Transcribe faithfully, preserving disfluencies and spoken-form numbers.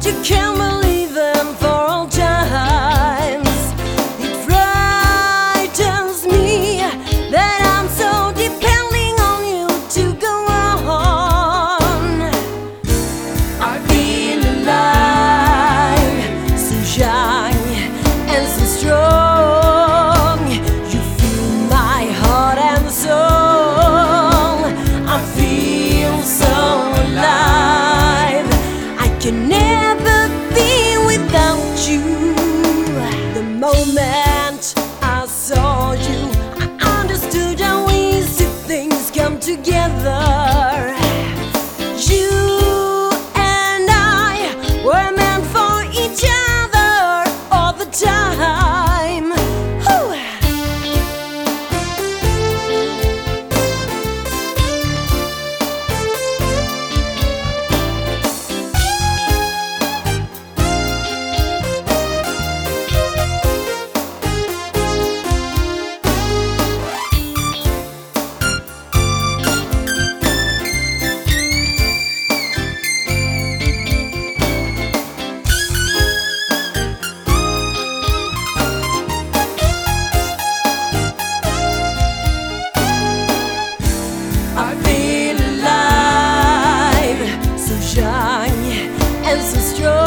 you can't believe them for all times. It frightens me that I'm so depending on you to go on. I feel alive, so young and so strong. You fill my heart and soul. I feel so alive. I can never be without you. The moment I saw you, I understood how easy things come together. You and I were meant for each other all the time. Whew. I feel alive, so young and so strong.